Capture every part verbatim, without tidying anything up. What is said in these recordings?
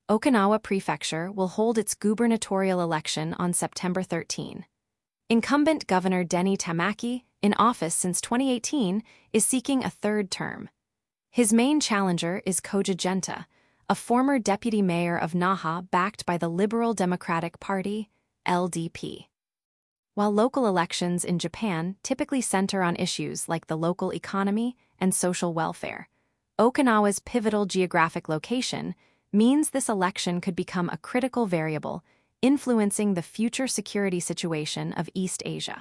Okinawa Prefecture will hold its gubernatorial election on September thirteenth. Incumbent Governor Denny Tamaki, in office since twenty eighteen, is seeking a third term. His main challenger is Koja Genta, a former deputy mayor of Naha backed by the Liberal Democratic Party, L D P. While local elections in Japan typically center on issues like the local economy and social welfare, Okinawa's pivotal geographic location means this election could become a critical variable, influencing the future security situation of East Asia.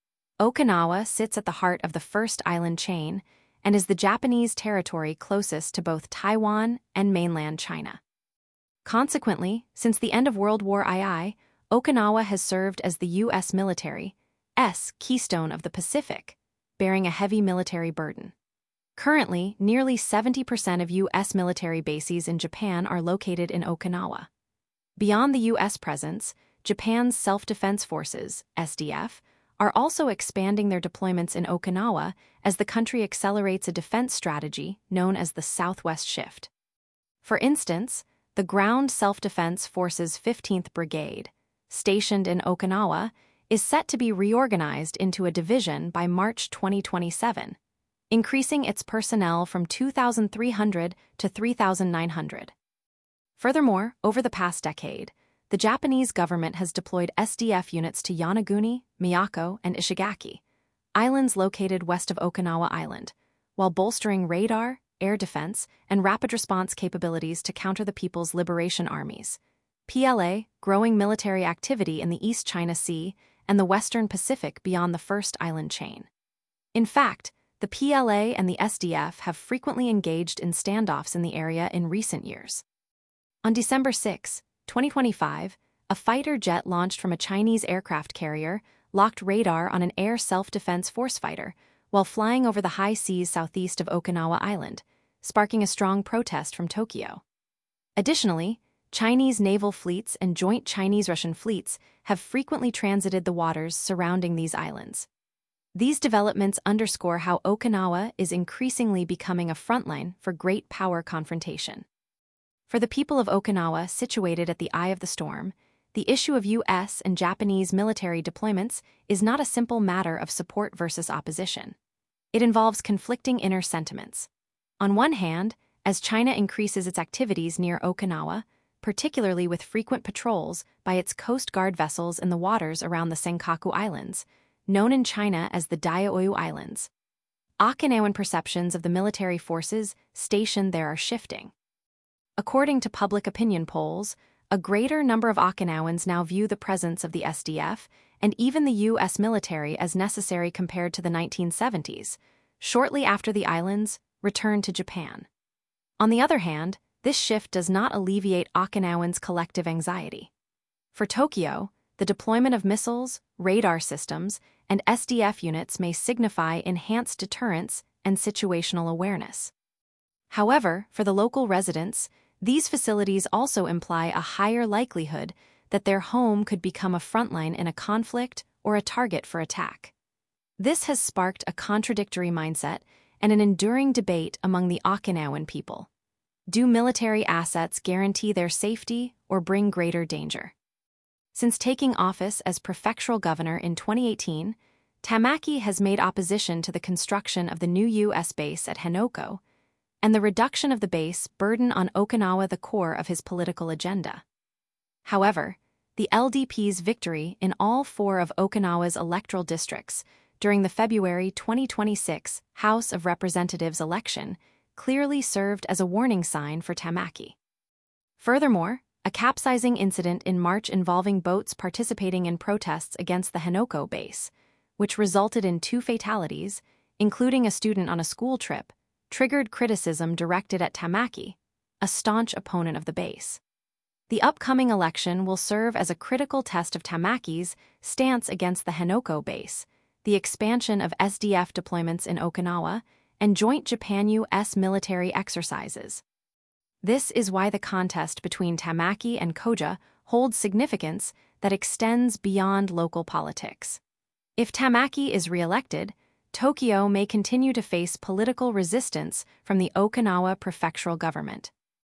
Okinawa sits at the heart of the first island chain and is the Japanese territory closest to both Taiwan and mainland China. Consequently, since the end of World War Two, Okinawa has served as the U S military's keystone of the Pacific, bearing a heavy military burden. Currently, nearly seventy percent of U S military bases in Japan are located in Okinawa. Beyond the U S presence, Japan's Self-Defense Forces, S D F, are also expanding their deployments in Okinawa as the country accelerates a defense strategy known as the Southwest Shift. For instance, the Ground Self-Defense Forces fifteenth Brigade, stationed in Okinawa, is set to be reorganized into a division by March twenty twenty-seven, increasing its personnel from two thousand three hundred to three thousand nine hundred. Furthermore, over the past decade, the Japanese government has deployed S D F units to Yonaguni, Miyako, and Ishigaki, islands located west of Okinawa Island, while bolstering radar, air defense, and rapid response capabilities to counter the People's Liberation Armies, P L A, growing military activity in the East China Sea and the Western Pacific beyond the first island chain. In fact, the P L A and the S D F have frequently engaged in standoffs in the area in recent years. On December sixth, twenty twenty-five, a fighter jet launched from a Chinese aircraft carrier locked radar on an air self-defense force fighter while flying over the high seas southeast of Okinawa Island, sparking a strong protest from Tokyo. Additionally, Chinese naval fleets and joint Chinese-Russian fleets have frequently transited the waters surrounding these islands. These developments underscore how Okinawa is increasingly becoming a frontline for great power confrontation. For the people of Okinawa situated at the eye of the storm, the issue of U S and Japanese military deployments is not a simple matter of support versus opposition. It involves conflicting inner sentiments. On one hand, as China increases its activities near Okinawa, particularly with frequent patrols by its Coast Guard vessels in the waters around the Senkaku Islands, known in China as the Diaoyu Islands, Okinawan perceptions of the military forces stationed there are shifting. According to public opinion polls, a greater number of Okinawans now view the presence of the S D F and even the U S military as necessary compared to the nineteen seventies, shortly after the islands returned to Japan. On the other hand, this shift does not alleviate Okinawans' collective anxiety. For Tokyo, the deployment of missiles, radar systems, and S D F units may signify enhanced deterrence and situational awareness. However, for the local residents, these facilities also imply a higher likelihood that their home could become a frontline in a conflict or a target for attack. This has sparked a contradictory mindset and an enduring debate among the Okinawan people. Do military assets guarantee their safety or bring greater danger? Since taking office as prefectural governor in twenty eighteen, Tamaki has made opposition to the construction of the new U S base at Henoko, and the reduction of the base burden on Okinawa the core of his political agenda. However, the L D P's victory in all four of Okinawa's electoral districts during the February twenty twenty-six House of Representatives election clearly served as a warning sign for Tamaki. Furthermore, a capsizing incident in March involving boats participating in protests against the Henoko base, which resulted in two fatalities, including a student on a school trip, triggered criticism directed at Tamaki, a staunch opponent of the base. The upcoming election will serve as a critical test of Tamaki's stance against the Henoko base, the expansion of S D F deployments in Okinawa, and joint Japan-U S military exercises. This is why the contest between Tamaki and Koja holds significance that extends beyond local politics. If Tamaki is re-elected, Tokyo may continue to face political resistance from the Okinawa prefectural government.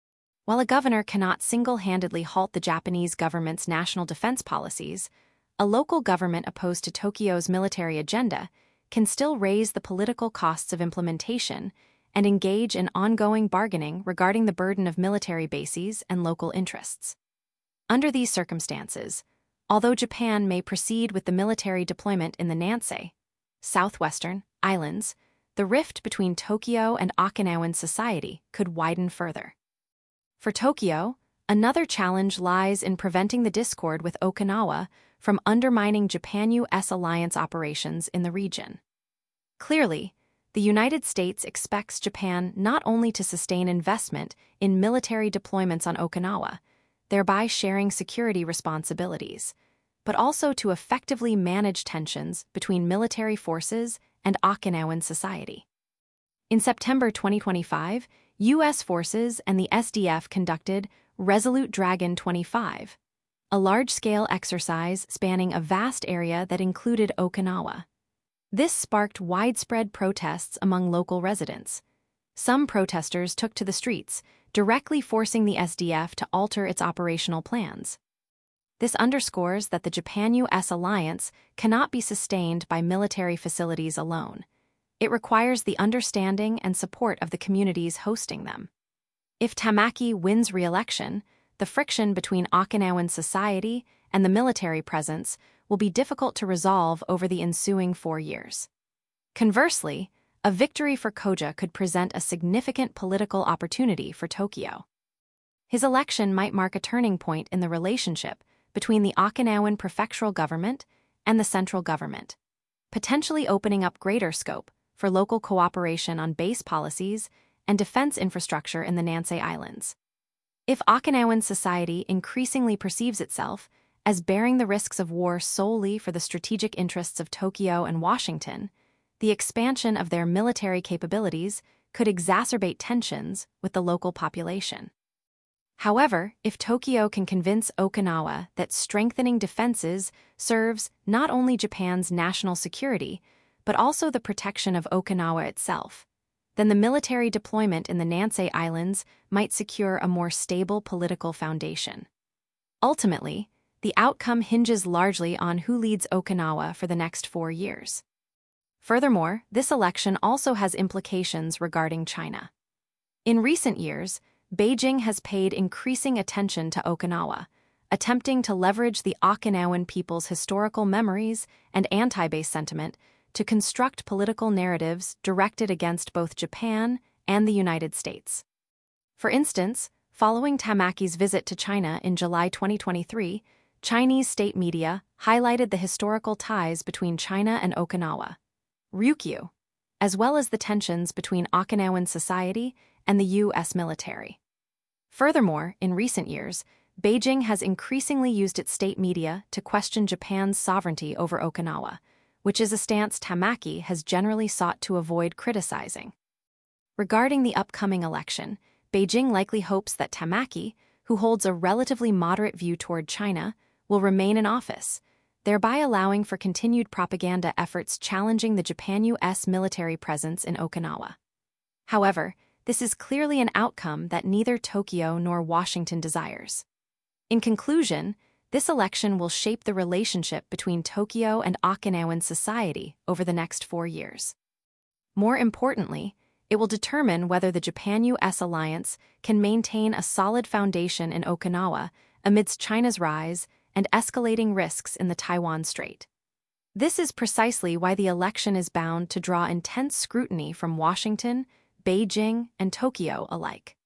While a governor cannot single-handedly halt the Japanese government's national defense policies, a local government opposed to Tokyo's military agenda can still raise the political costs of implementation and engage in ongoing bargaining regarding the burden of military bases and local interests. Under these circumstances, although Japan may proceed with the military deployment in the Nansei, southwestern, islands, the rift between Tokyo and Okinawan society could widen further. For Tokyo, another challenge lies in preventing the discord with Okinawa from undermining Japan-U S alliance operations in the region. Clearly, the United States expects Japan not only to sustain investment in military deployments on Okinawa, thereby sharing security responsibilities, but also to effectively manage tensions between military forces and Okinawan society. In September twenty twenty-five, U S forces and the S D F conducted Resolute Dragon twenty-five, a large-scale exercise spanning a vast area that included Okinawa. This sparked widespread protests among local residents. Some protesters took to the streets, directly forcing the S D F to alter its operational plans. This underscores that the Japan-U S alliance cannot be sustained by military facilities alone. It requires the understanding and support of the communities hosting them. If Tamaki wins re-election, the friction between Okinawan society and the military presence will be difficult to resolve over the ensuing four years. Conversely, a victory for Koja could present a significant political opportunity for Tokyo. His election might mark a turning point in the relationship between the Okinawan prefectural government and the central government, potentially opening up greater scope for local cooperation on base policies and defense infrastructure in the Nansei Islands. If Okinawan society increasingly perceives itself as bearing the risks of war solely for the strategic interests of Tokyo and Washington, the expansion of their military capabilities could exacerbate tensions with the local population. However, if Tokyo can convince Okinawa that strengthening defenses serves not only Japan's national security, but also the protection of Okinawa itself, then the military deployment in the Nansei Islands might secure a more stable political foundation. Ultimately, the outcome hinges largely on who leads Okinawa for the next four years. Furthermore, this election also has implications regarding China. In recent years, Beijing has paid increasing attention to Okinawa, attempting to leverage the Okinawan people's historical memories and anti-base sentiment to construct political narratives directed against both Japan and the United States. For instance, following Tamaki's visit to China in July twenty twenty-three, Chinese state media highlighted the historical ties between China and Okinawa, Ryukyu, as well as the tensions between Okinawan society and the U S military. Furthermore, in recent years, Beijing has increasingly used its state media to question Japan's sovereignty over Okinawa, which is a stance Tamaki has generally sought to avoid criticizing. Regarding the upcoming election, Beijing likely hopes that Tamaki, who holds a relatively moderate view toward China, will remain in office, thereby allowing for continued propaganda efforts challenging the Japan-U S military presence in Okinawa. However, this is clearly an outcome that neither Tokyo nor Washington desires. In conclusion, this election will shape the relationship between Tokyo and Okinawan society over the next four years. More importantly, it will determine whether the Japan-U S alliance can maintain a solid foundation in Okinawa amidst China's rise and escalating risks in the Taiwan Strait. This is precisely why the election is bound to draw intense scrutiny from Washington, Beijing, and Tokyo alike.